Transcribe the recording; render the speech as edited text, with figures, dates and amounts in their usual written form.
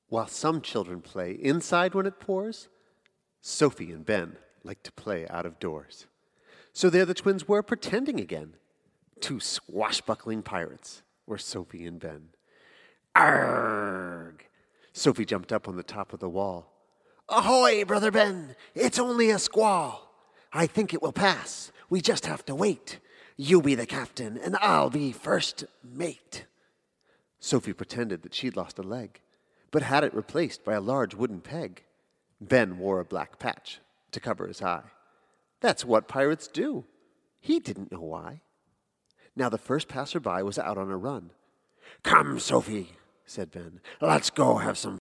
While some children play inside when it pours, Sophie and Ben like to play out of doors. So there the twins were, pretending again. Two swashbuckling pirates were Sophie and Ben. Arrgh! Sophie jumped up on the top of the wall. Ahoy, Brother Ben! It's only a squall. I think it will pass. We just have to wait. You be the captain, and I'll be first mate. Sophie pretended that she'd lost a leg, but had it replaced by a large wooden peg. Ben wore a black patch to cover his eye. That's what pirates do. He didn't know why. Now the first passerby was out on a run. Come, Sophie, said Ben. Let's go have some